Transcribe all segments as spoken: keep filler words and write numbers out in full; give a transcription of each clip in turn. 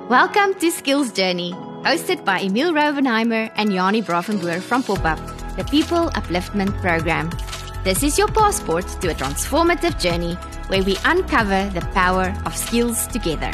Welcome to Skills Journey, hosted by Emil Rovenheimer and Jani Bravenboer from Pop-Up, the People Upliftment Program. This is your passport to a transformative journey where we uncover the power of skills together.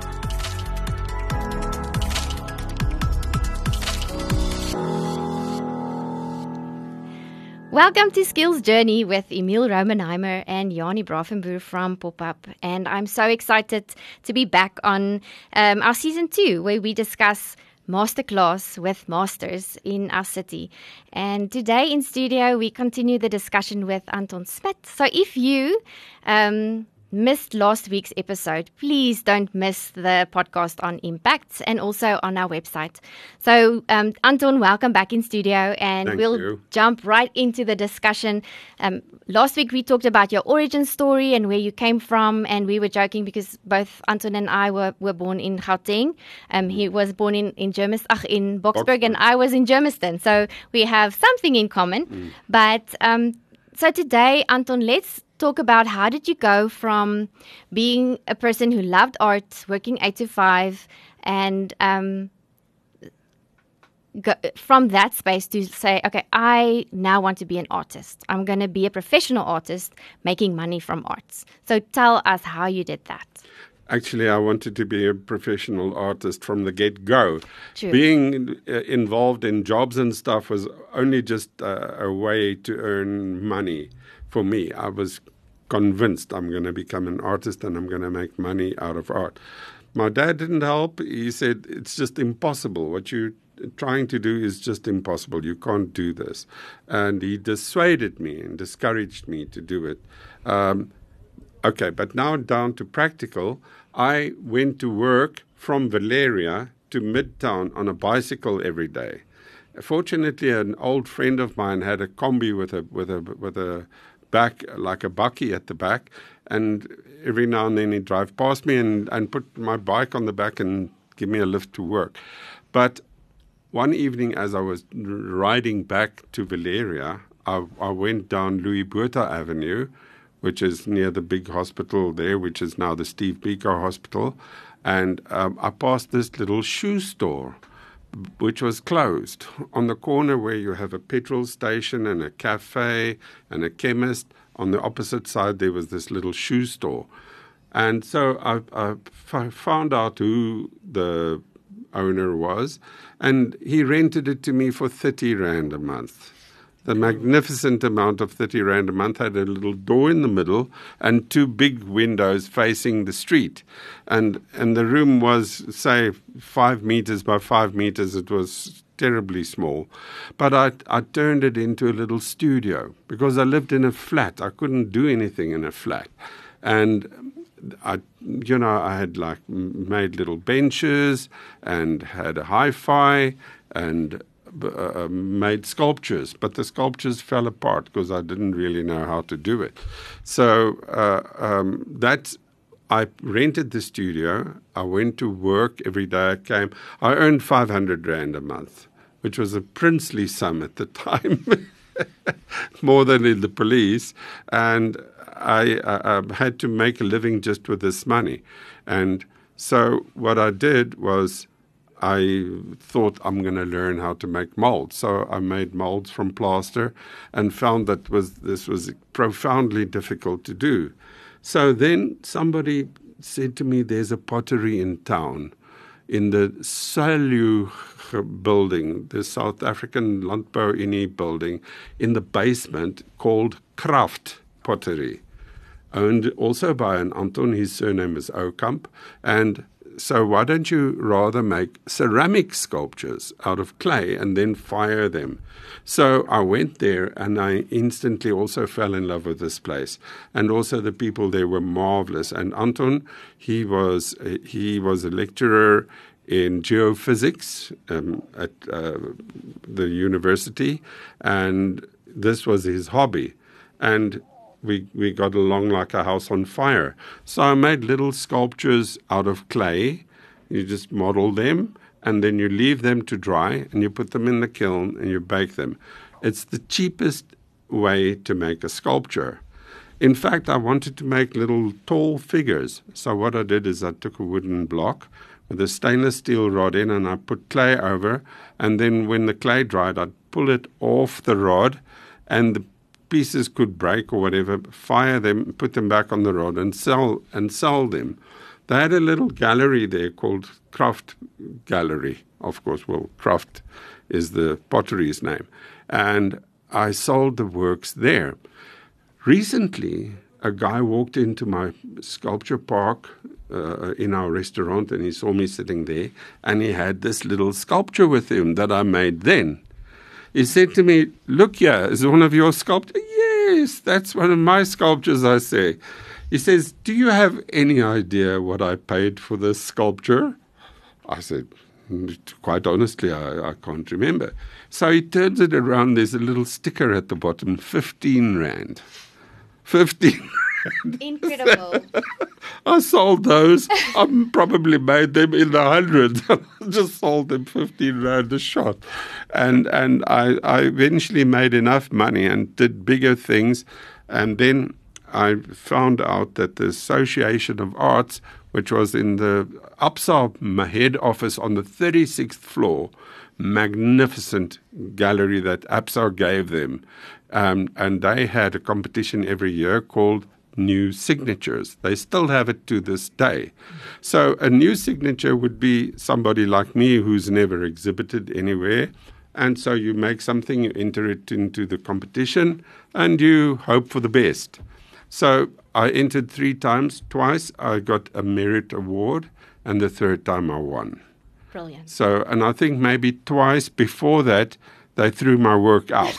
Welcome to Skills Journey with Emil Rovenheimer and Jani Bravenboer from Pop-Up. And I'm so excited to be back on um, our season two, where we discuss masterclass with masters in our city. And today in studio, we continue the discussion with Anton Smit. So if you um, missed last week's episode, please don't miss the podcast on Impacts and also on our website. So um, Anton, welcome back in studio, and Thank we'll you. jump right into the discussion. Um, last week we talked about your origin story and where you came from, and we were joking because both Anton and I were, were born in Gauteng. Um, he was born in in, Germis, ach, in Boksburg, Boksburg. and I was in Germiston, so we have something in common. Mm. But um, so today, Anton, let's talk about how did you go from being a person who loved art, working eight to five, and um, go, from that space to say, okay, I now want to be an artist. I'm going to be a professional artist making money from arts. So tell us how you did that. Actually, I wanted to be a professional artist from the get-go. True. Being uh, involved in jobs and stuff was only just uh, a way to earn money for me. I was convinced I'm going to become an artist and I'm going to make money out of art. My dad didn't help. He said, it's just impossible. What you're trying to do is just impossible. You can't do this. And he dissuaded me and discouraged me to do it. Um, okay, but now down to practical. I went to work from Valeria to Midtown on a bicycle every day. Fortunately, an old friend of mine had a combi with a with a with a back like a bucky at the back, and every now and then he'd drive past me and, and put my bike on the back and give me a lift to work. But one evening, as I was riding back to Valeria, I, I went down Louis Botha Avenue, which is near the big hospital there, which is now the Steve Biko Hospital, and um, I passed this little shoe store, which was closed, on the corner where you have a petrol station and a cafe and a chemist. On the opposite side, there was this little shoe store. And so I, I f- found out who the owner was, and he rented it to me for thirty rand a month. The magnificent amount of thirty rand a month had a little door in the middle and two big windows facing the street. And and the room was, say, five meters by five meters. It was terribly small. But I, I turned it into a little studio because I lived in a flat. I couldn't do anything in a flat. And I, you know, I had like made little benches and had a hi-fi and Uh, made sculptures, but the sculptures fell apart because I didn't really know how to do it. So uh, um, that I rented the studio. I went to work every day. I came. I earned five hundred rand a month, which was a princely sum at the time, more than in the police. And I, I, I had to make a living just with this money. And so what I did was, I thought I'm going to learn how to make molds. So I made molds from plaster and found that was this was profoundly difficult to do. So then somebody said to me, there's a pottery in town, in the Salu building, the South African Landbouunie building, in the basement, called Kraft Pottery, owned also by an Anton. His surname is Oukamp. And so why don't you rather make ceramic sculptures out of clay and then fire them? So I went there and I instantly also fell in love with this place. And also the people there were marvelous. And Anton, he was he was a lecturer in geophysics um, at uh, the university, and this was his hobby. And We we got along like a house on fire. So I made little sculptures out of clay. You just model them, and then you leave them to dry, and you put them in the kiln, and you bake them. It's the cheapest way to make a sculpture. In fact, I wanted to make little tall figures. So what I did is I took a wooden block with a stainless steel rod in, and I put clay over, and then when the clay dried, I'd pull it off the rod, and the pieces could break or whatever, fire them, put them back on the rod, and sell and sell them. They had a little gallery there called Craft Gallery. Of course, well, Craft is the pottery's name. And I sold the works there. Recently, a guy walked into my sculpture park uh, in our restaurant, and he saw me sitting there, and he had this little sculpture with him that I made then. He said to me, "Look here, is one of your sculptures?" "Yes, that's one of my sculptures," I say. He says, "Do you have any idea what I paid for this sculpture?" I said, "Quite honestly, I, I can't remember." So he turns it around. There's a little sticker at the bottom, fifteen rand. fifteen rand. Incredible. I sold those. I probably made them in the hundreds. I just sold them fifteen rand a shot. And and I, I eventually made enough money and did bigger things. And then I found out that the Association of Arts, which was in the Absa head office on the thirty-sixth floor, magnificent gallery that Absa gave them, um, and they had a competition every year called New Signatures. They still have it to this day. So a new signature would be somebody like me who's never exhibited anywhere, and so you make something, you enter it into the competition, and you hope for the best. So I entered three times. Twice I got a merit award, and the third time I won. Brilliant. So, and I think maybe twice before that, they threw my work out.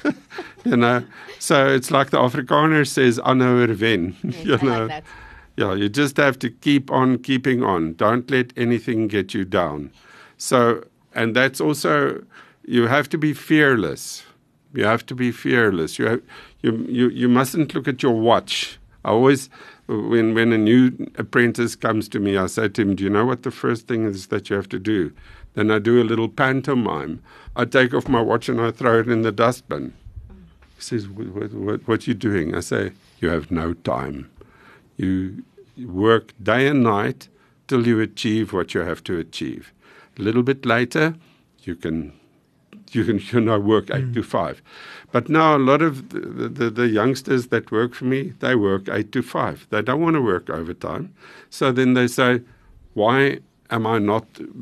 You know, so it's like the Afrikaner says, "Aanhouer wen." Yes, You I know, like that. yeah, you just have to keep on keeping on. Don't let anything get you down. So, and that's also, you have to be fearless. You have to be fearless. You have, you you you mustn't look at your watch. I always, when when a new apprentice comes to me, I say to him, "Do you know what the first thing is that you have to do?" Then I do a little pantomime. I take off my watch and I throw it in the dustbin. He says, what, what, what are you doing? I say, "You have no time. You work day and night till you achieve what you have to achieve. A little bit later, you can you can you know work eight mm. to five. But now a lot of the, the, the youngsters that work for me, they work eight to five. They don't want to work overtime. So then they say, "Why am I not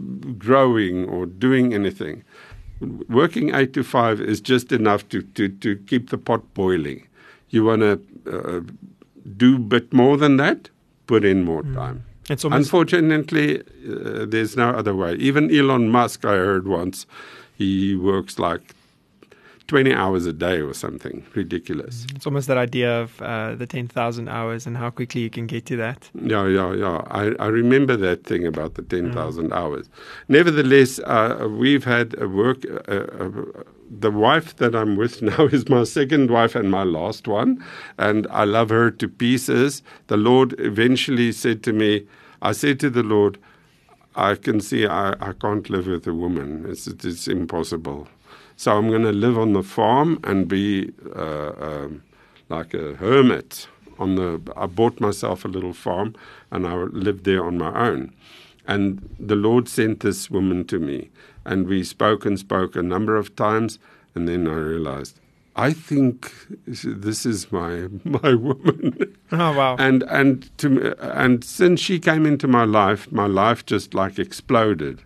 growing or doing anything?" Working eight to five is just enough to, to, to keep the pot boiling. You want to uh, do a bit more than that, put in more mm. time. It's almost Unfortunately, uh, there's no other way. Even Elon Musk, I heard once, he works like twenty hours a day or something ridiculous. It's almost that idea of uh, the ten thousand hours and how quickly you can get to that. Yeah, yeah, yeah. I, I remember that thing about the ten thousand mm. hours. Nevertheless, uh, we've had a work. Uh, uh, the wife that I'm with now is my second wife and my last one, and I love her to pieces. The Lord eventually said to me, I said to the Lord, I can see I, I can't live with a woman. It's, it's impossible. So I'm going to live on the farm and be uh, um, like a hermit. On the, I bought myself a little farm and I lived there on my own. And the Lord sent this woman to me, and we spoke and spoke a number of times. And then I realized, I think this is my my woman. Oh wow! And and to and since she came into my life, my life just like exploded.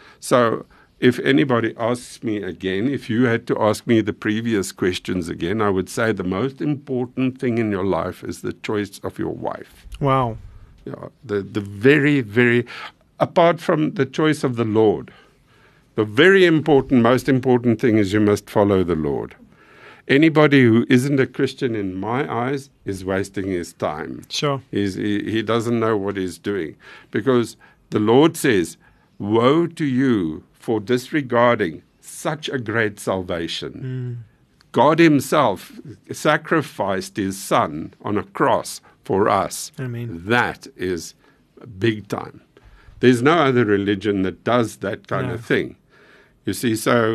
So if anybody asks me again, if you had to ask me the previous questions again, I would say the most important thing in your life is the choice of your wife. Wow. Yeah, the, the very, very, apart from the choice of the Lord, the very important, most important thing is you must follow the Lord. Anybody who isn't a Christian, in my eyes, is wasting his time. Sure. He's, he, he doesn't know what he's doing. Because the Lord says, woe to you for disregarding such a great salvation. Mm. God himself sacrificed his son on a cross for us. Amen. That is big time. There's no other religion that does that kind no. of thing. You see, so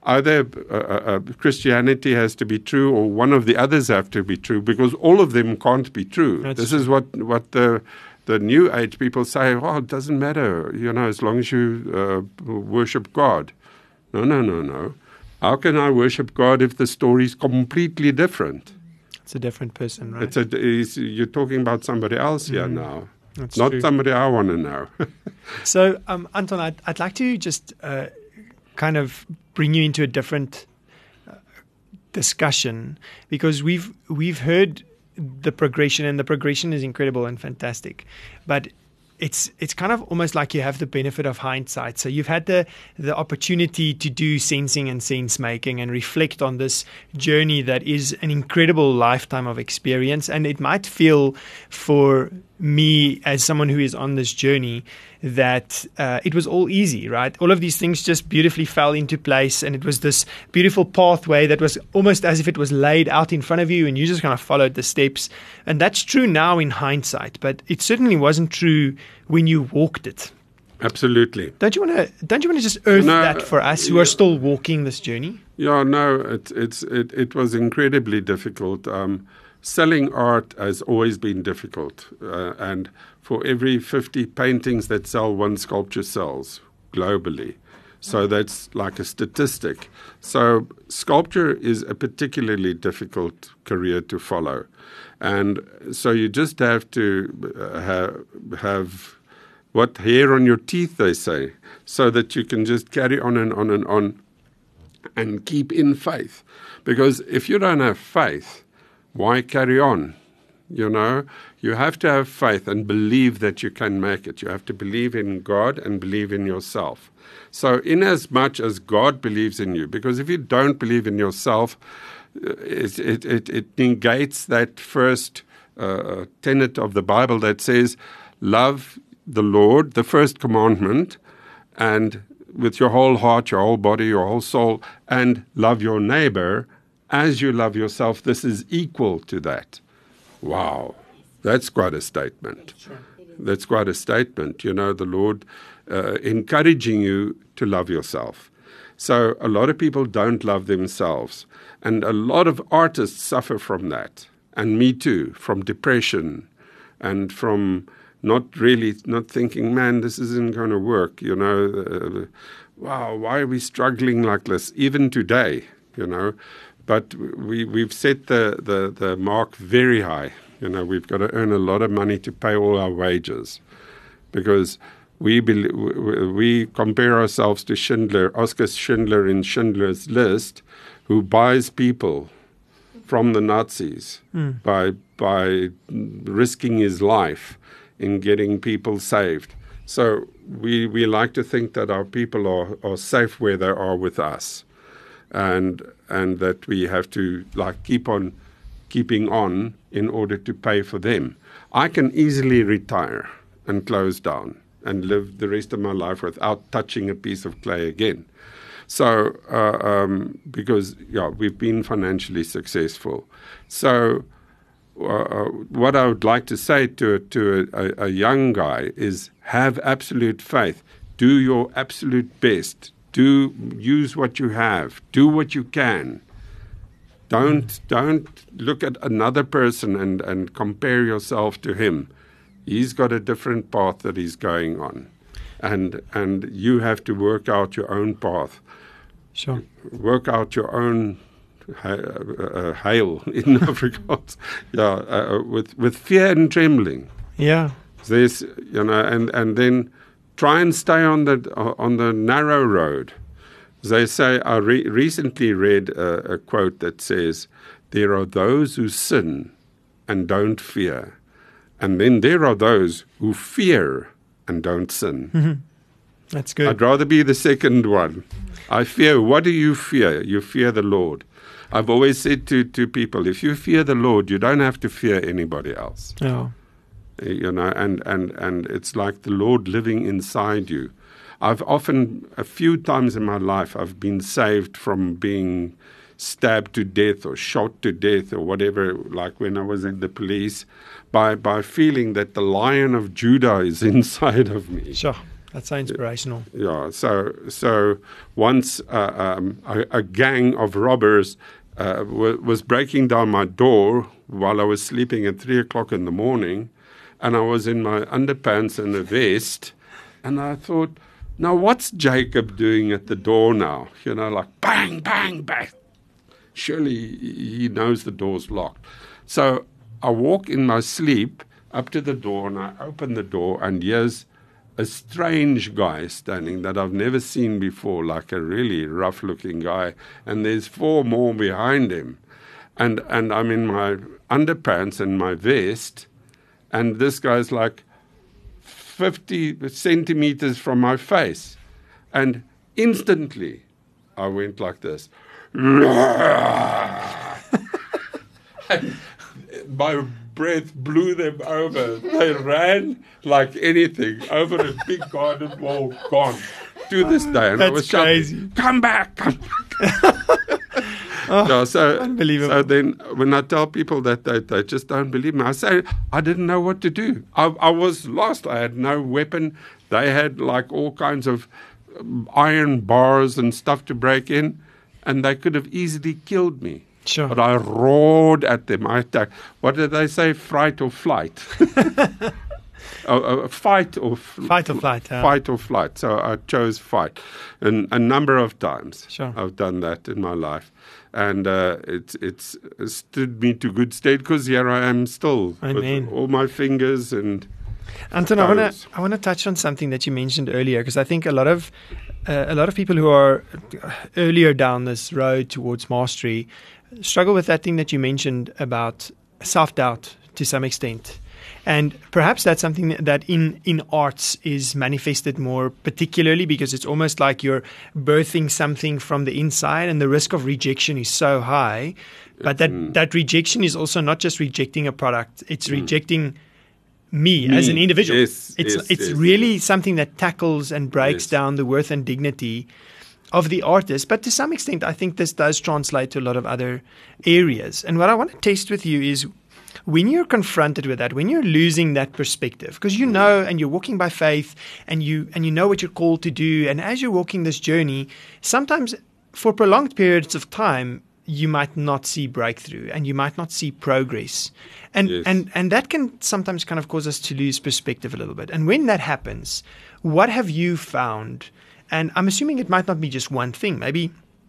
either uh, uh, Christianity has to be true or one of the others have to be true, because all of them can't be true. That's this true. is what, what the the New Age people say, oh, it doesn't matter, you know, as long as you uh, worship God. No, no, no, no. How can I worship God if the story is completely different? It's a different person, right? It's a, it's, you're talking about somebody else here Mm, now, that's not true. somebody I want to know. So, um, Anton, I'd, I'd like to just uh, kind of bring you into a different uh, discussion, because we've we've heard the progression, and the progression is incredible and fantastic, but it's it's kind of almost like you have the benefit of hindsight. So you've had the the opportunity to do sensing and sense making and reflect on this journey that is an incredible lifetime of experience. And it might feel for me, as someone who is on this journey, that uh, it was all easy, right? All of these things just beautifully fell into place, and it was this beautiful pathway that was almost as if it was laid out in front of you, and you just kind of followed the steps. And that's true now in hindsight, but it certainly wasn't true when you walked it. Absolutely. Don't you want to? Don't you want to just earth No, that for us who are still walking this journey? Yeah, no, it, it's it, it was incredibly difficult. Um, selling art has always been difficult, uh, and for every fifty paintings that sell, one sculpture sells globally. So that's like a statistic. So sculpture is a particularly difficult career to follow, and so you just have to uh, have have what hair on your teeth, they say, so that you can just carry on and on and on and keep in faith. Because if you don't have faith, why carry on? You know, you have to have faith and believe that you can make it. You have to believe in God and believe in yourself. So in as much as God believes in you, because if you don't believe in yourself, it, it, it, it negates that first uh, tenet of the Bible that says, love the Lord, the first commandment, and with your whole heart, your whole body, your whole soul, and love your neighbor as you love yourself. This is equal to that. Wow, that's quite a statement. Sure. That's quite a statement. You know, the Lord uh, encouraging you to love yourself. So a lot of people don't love themselves, and a lot of artists suffer from that, and me too, from depression and from not really, not thinking, man, this isn't going to work, you know. Uh, wow, why are we struggling like this, even today, you know? But we, we've set the, the, the mark very high. You know, we've got to earn a lot of money to pay all our wages, because we be, we compare ourselves to Schindler, Oskar Schindler in Schindler's List, who buys people from the Nazis mm. by by risking his life in getting people saved. So we we like to think that our people are, are safe where they are with us, and and that we have to like keep on keeping on in order to pay for them. I can easily retire and close down and live the rest of my life without touching a piece of clay again. So uh, um, because yeah, we've been financially successful. So Uh, what I would like to say to to a, a young guy is have absolute faith. Do your absolute best. Do use what you have. Do what you can. Don't don't look at another person and, and compare yourself to him. He's got a different path that he's going on, and and you have to work out your own path. Sure. Work out your own. Uh, hail in Afrikaans, yeah, uh, with with fear and trembling. Yeah, there's you know, and and then try and stay on the uh, on the narrow road. They say I re- recently read a, a quote that says, "There are those who sin and don't fear, and then there are those who fear and don't sin." Mm-hmm. That's good. I'd rather be the second one. I fear. What do you fear? You fear the Lord. I've always said to, to people, if you fear the Lord, you don't have to fear anybody else. Oh. You know, and, and, and it's like the Lord living inside you. I've often, a few times in my life, I've been saved from being stabbed to death or shot to death or whatever, like when I was in the police, by, by feeling that the Lion of Judah is inside of me. Sure. That's so inspirational. Yeah. So so once uh, um, a, a gang of robbers uh, w- was breaking down my door while I was sleeping at three o'clock in the morning, and I was in my underpants and a vest, and I thought, now what's Jacob doing at the door now? You know, like bang, bang, bang. Surely he knows the door's locked. So I walk in my sleep up to the door, and I open the door, and here's a strange guy standing that I've never seen before, like a really rough-looking guy, and there's four more behind him. And and I'm in my underpants and my vest, and this guy's like fifty centimeters from my face. And instantly, I went like this. And my breath blew them over. They ran like anything over a big garden wall, gone to this day. And That's I was crazy. shouting, come back, come back. Oh, no, so, unbelievable. So then when I tell people that, they, they just don't believe me. I say, I didn't know what to do. I, I was lost. I had no weapon. They had like all kinds of um, iron bars and stuff to break in, and they could have easily killed me. Sure. But I roared at them. I attacked. What did they say? Fright or flight? uh, uh, fight or f- Fight or flight. Yeah. Fight or flight. So I chose fight, and a number of times. Sure. I've done that in my life, and uh, it's it's stood me to good stead because here I am still Amen. with all my fingers and. Anton, I want toes. to I want to touch on something that you mentioned earlier, because I think a lot of uh, a lot of people who are earlier down this road towards mastery struggle with that thing that you mentioned about self-doubt to some extent. And perhaps that's something that in, in arts is manifested more particularly because it's almost like you're birthing something from the inside and the risk of rejection is so high. But that, Mm. that rejection is also not just rejecting a product, it's Mm. rejecting me, Me. as an individual. Yes, it's yes, it's yes. really something that tackles and breaks Yes. down the worth and dignity of the artist. But to some extent, I think this does translate to a lot of other areas. And what I want to test with you is when you're confronted with that, when you're losing that perspective, because you know and you're walking by faith and you and you know what you're called to do. And as you're walking this journey, sometimes for prolonged periods of time, you might not see breakthrough and you might not see progress. And, Yes. and, and that can sometimes kind of cause us to lose perspective a little bit. And when that happens, what have you found? And I'm assuming it might not be just one thing. Maybe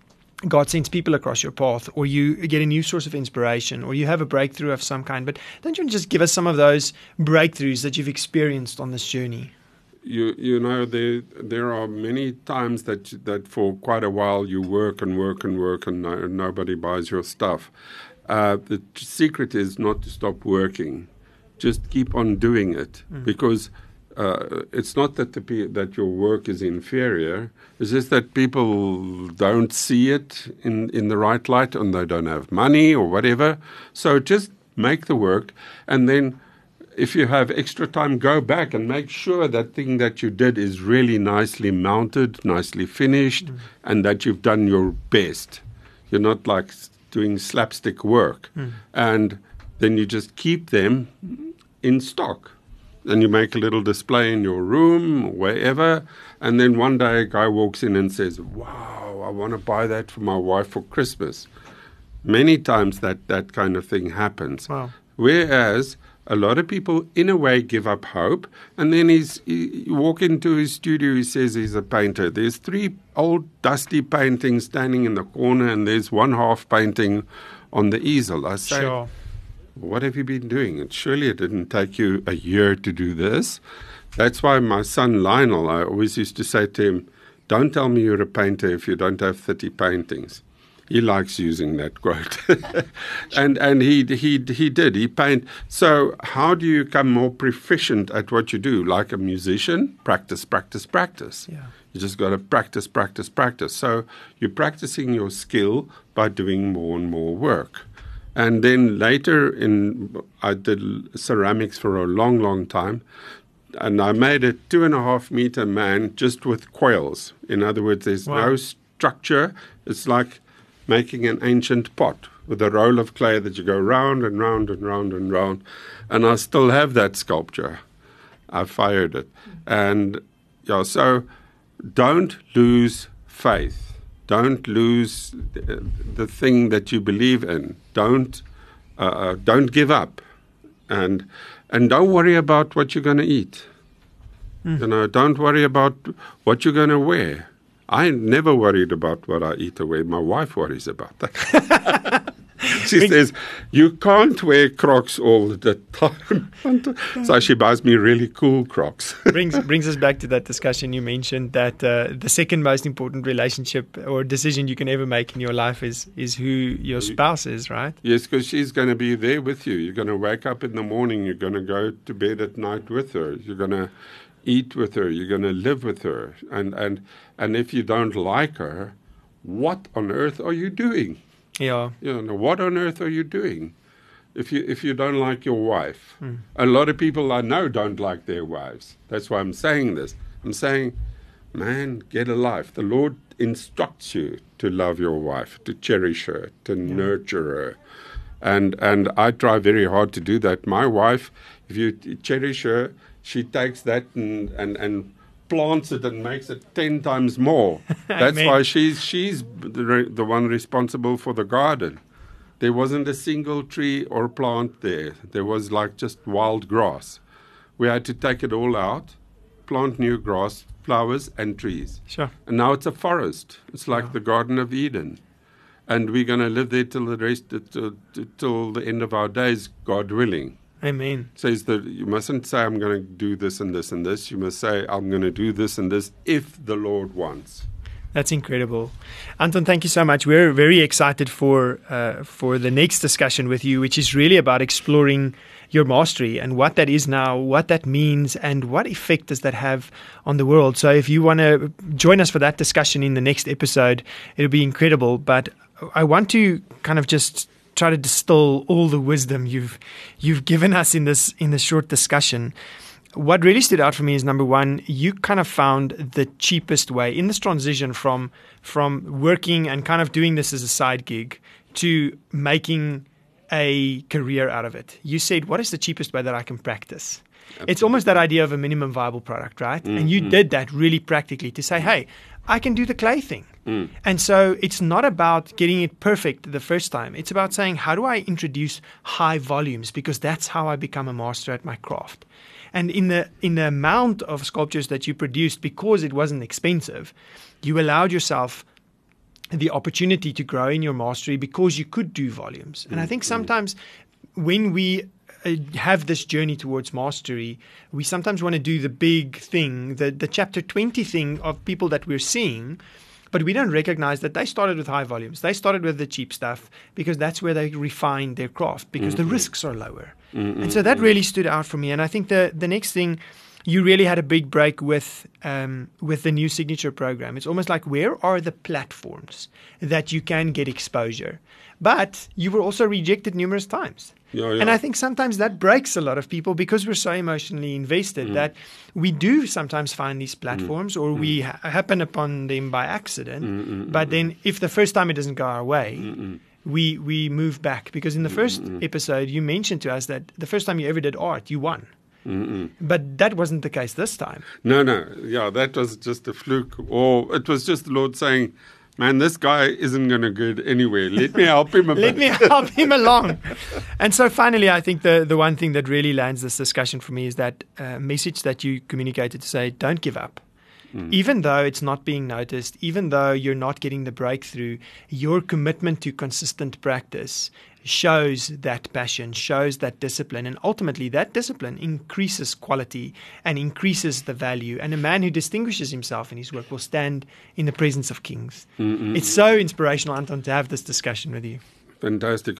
God sends people across your path, or you get a new source of inspiration, or you have a breakthrough of some kind. But don't you want to just give us some of those breakthroughs that you've experienced on this journey? You you know there there are many times that that for quite a while you work and work and work and no, nobody buys your stuff. Uh, the secret is not to stop working, just keep on doing it mm. because uh, it's not that the pe- that your work is inferior. It's just that people don't see it in in the right light, and they don't have money or whatever. So just make the work, and then. If you have extra time, go back and make sure that thing that you did is really nicely mounted, nicely finished, mm. and that you've done your best. You're not like doing slapstick work. Mm. And then you just keep them in stock. And you make a little display in your room or wherever. And then one day a guy walks in and says, wow, I want to buy that for my wife for Christmas. Many times that, that kind of thing happens. Wow. Whereas a lot of people, in a way, give up hope. And then he's, he, you walk into his studio, he says he's a painter. There's three old dusty paintings standing in the corner, and there's one half painting on the easel. I say, Sure. What have you been doing? And surely it didn't take you a year to do this. That's why my son Lionel, I always used to say to him, don't tell me you're a painter if you don't have thirty paintings. He likes using that quote. and and he he he did. He paint. So how do you become more proficient at what you do? Like a musician, practice, practice, practice. Yeah. You just got to practice, practice, practice. So you're practicing your skill by doing more and more work. And then later in, I did ceramics for a long, long time. And I made a two and a half meter man just with coils. In other words, there's Wow. no structure. It's like making an ancient pot with a roll of clay that you go round and round and round and round. And I still have that sculpture. I fired it. And yeah, so don't lose faith. Don't lose the, the thing that you believe in. Don't uh, don't give up, and and don't worry about what you're going to eat. Mm. You know, don't worry about what you're going to wear. I never worried about what I eat or wear. My wife worries about that. She says, you can't wear Crocs all the time. So she buys me really cool Crocs. brings brings us back to that discussion you mentioned, that uh, the second most important relationship or decision you can ever make in your life is, is who your spouse is, right? Yes, because she's going to be there with you. You're going to wake up in the morning. You're going to go to bed at night with her. You're going to eat with her. You're going to live with her. And, and, and if you don't like her, what on earth are you doing? Yeah. You know, what on earth are you doing if you if you don't like your wife? Mm. A lot of people I know don't like their wives. That's why I'm saying this. I'm saying, man, get a life. The Lord instructs you to love your wife, to cherish her, to yeah. nurture her. And and I try very hard to do that. My wife, if you cherish her, she takes that and and, and plants it and makes it ten times more. That's why she's she's the, the one responsible for the garden. There wasn't a single tree or plant there. There was like just wild grass. We had to take it all out, plant new grass, flowers and trees. Sure. And now it's a forest. It's like yeah. the Garden of Eden. And we're going to live there till the rest till, till the end of our days, God willing. Amen. Says that you mustn't say, I'm going to do this and this and this. You must say, I'm going to do this and this if the Lord wants. That's incredible. Anton, thank you so much. We're very excited for uh, for the next discussion with you, which is really about exploring your mastery and what that is now, what that means, and what effect does that have on the world. So if you want to join us for that discussion in the next episode, it'll be incredible. But I want to kind of just try to distill all the wisdom you've you've given us in this in this short discussion. What really stood out for me is, number one, you kind of found the cheapest way in this transition from from working and kind of doing this as a side gig to making a career out of it. You said, what is the cheapest way that I can practice? Absolutely. It's almost that idea of a minimum viable product, right? Mm-hmm. And you did that really practically to say, hey, I can do the clay thing. Mm. And so it's not about getting it perfect the first time. It's about saying, how do I introduce high volumes? Because that's how I become a master at my craft. And in the in the amount of sculptures that you produced, because it wasn't expensive, you allowed yourself the opportunity to grow in your mastery because you could do volumes. And I think sometimes when we have this journey towards mastery, we sometimes want to do the big thing, the, the chapter twenty thing of people that we're seeing, but we don't recognize that they started with high volumes. They started with the cheap stuff because that's where they refined their craft, because mm-hmm. the risks are lower. Mm-hmm. And so that really stood out for me. And I think the, the next thing, you really had a big break with um, with the new signature program. It's almost like, where are the platforms that you can get exposure? But you were also rejected numerous times. Yeah, yeah. And I think sometimes that breaks a lot of people because we're so emotionally invested mm. that we do sometimes find these platforms mm. or mm. we ha- happen upon them by accident. Mm-mm-mm. But then if the first time it doesn't go our way, Mm-mm. we we move back. Because in the first Mm-mm. episode, you mentioned to us that the first time you ever did art, you won. Mm-mm. But that wasn't the case this time. No, no. Yeah, that was just a fluke. Or it was just the Lord saying, man, this guy isn't going to get anywhere. Let me help him a Let bit. me help him along. And so finally, I think the, the one thing that really lands this discussion for me is that uh, message that you communicated to say, don't give up. Mm. Even though it's not being noticed, even though you're not getting the breakthrough, your commitment to consistent practice shows that passion, shows that discipline, and ultimately that discipline increases quality and increases the value. And a man who distinguishes himself in his work will stand in the presence of kings. Mm-mm. It's so inspirational, Anton, to have this discussion with you. Fantastic.